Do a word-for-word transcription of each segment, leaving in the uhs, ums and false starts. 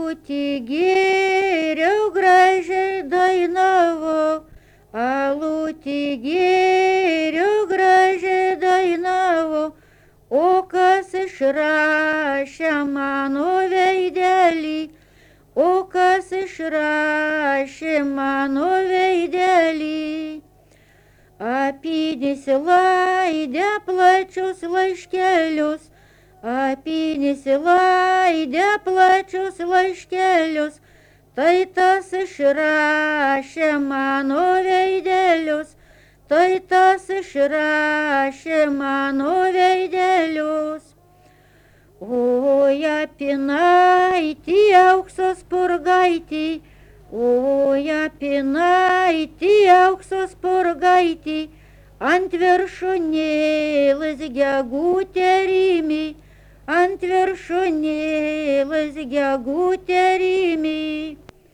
alutį gėriau, gražiai dainavau, alutį gėriau, gražiai dainavau, o kas išrašė mano veidelį, o kas išrašė mano veidelį. Apynės laidė plačius laiškelius, apynės laidė plačius laiškelius, tai tas išrašė mano veidelius, tai tas išrašė mano veidelius. Oi, apynaitį, aukso spurgaitį, oi, apynaitį, aukso spurgaitį, ant viršūnėlės gegutė rimi, ant viršūnėlės gegutė rimi.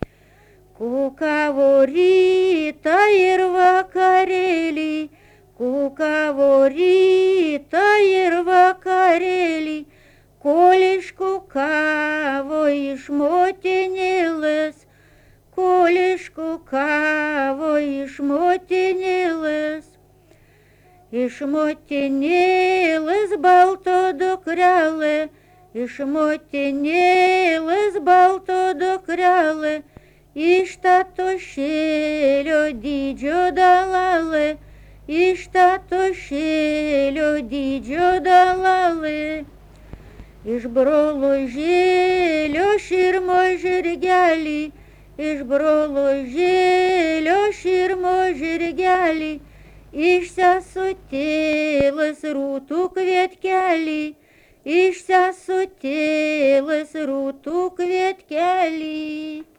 Kukavo rytą ir vakarėlį, kukavo rytą ir vakarėlį, kol iškukavo iš motinėlės, kol iškukavo iš motinėlės. Iš motinėlės balto dukrelė, iš motinėlės balto dukrelė, iš tatošėlio dydžio dalalė, iš tatošėlio dydžio dalalė. Iš brolužėlio širmo žirgelį, iš brolužėlio širmo žirgelį, iš sesutėlės rūtų kvietkelį, iš sesutėlės rūtų kvietkelį.